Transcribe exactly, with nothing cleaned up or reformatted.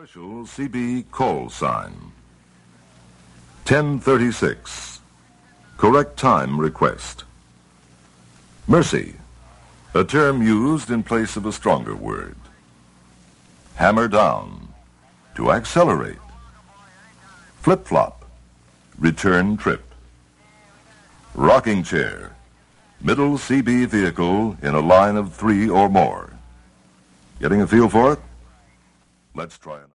Official C B call sign. ten thirty-six. Correct time request. Mercy, a term used in place of a stronger word. Hammer down, to accelerate. Flip-flop, return trip. Rocking chair, middle C B vehicle in a line of three or more. Getting a feel for it? Let's try it.